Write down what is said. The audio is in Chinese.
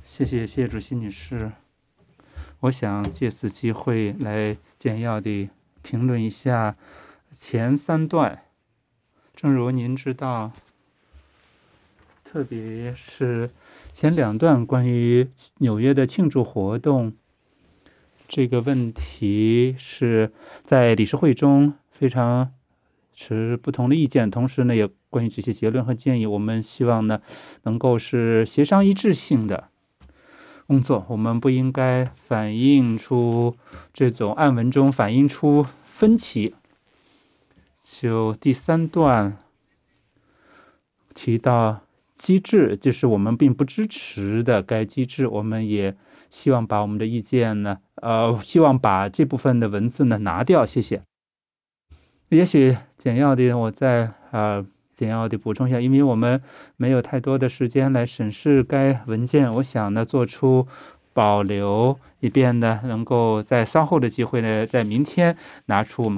谢谢主席女士。我想借此机会来简要地评论一下前3段。正如您知道，特别是前2段关于纽约的庆祝活动这个问题，是在理事会中非常持不同的意见，同时呢，也关于这些结论和建议，我们希望呢能够是协商一致性的工作，我们不应该反映出这种案文中反映出分歧。就第3段提到机制，就是我们并不支持的该机制，我们也希望把我们的意见呢，希望把这部分的文字呢拿掉，谢谢。也许简要的我再简要的补充一下，因为我们没有太多的时间来审视该文件，我想呢做出保留，以便呢能够在稍后的机会呢，在明天拿出我们